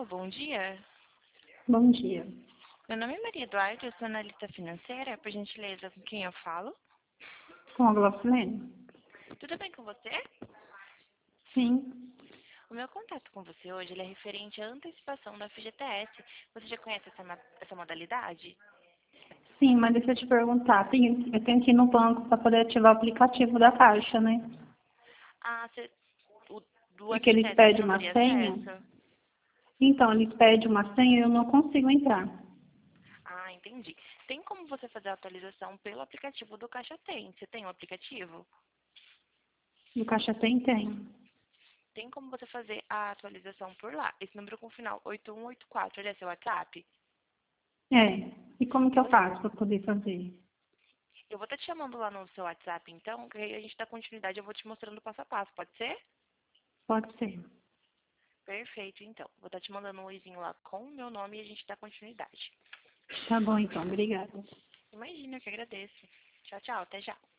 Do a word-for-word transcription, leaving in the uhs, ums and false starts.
bom dia. Bom dia. Meu nome é Maria Eduarda, eu sou analista financeira. Por gentileza, com quem eu falo? Com a Glaucilene? Tudo bem com você? Sim. O meu contato com você hoje ele é referente à antecipação da F G T S. Você já conhece essa, ma- essa modalidade? Sim, mas deixa eu te perguntar. Tem, eu tenho que ir no banco para poder ativar o aplicativo da Caixa, né? Ah, você, o, do Porque eles F G T S você pedem não uma teria senha. acesso? Então, eles pedem uma senha e eu não consigo entrar. Ah, entendi. Tem como você fazer a atualização pelo aplicativo do Caixa Tem? Você tem o aplicativo? No Caixa Tem, tem. Tem como você fazer a atualização por lá. Esse número com final oito um oito quatro, ele é seu WhatsApp? É. E como que eu Eu, faço para poder fazer? eu vou estar te chamando lá no seu WhatsApp, então, que aí a gente dá continuidade, eu vou te mostrando o passo a passo, pode ser? Pode ser. Perfeito, então. Vou estar te mandando um oizinho lá com o meu nome e a gente dá continuidade. Tá bom, então. Obrigada. Imagina, eu que agradeço. Tchau, tchau, até já.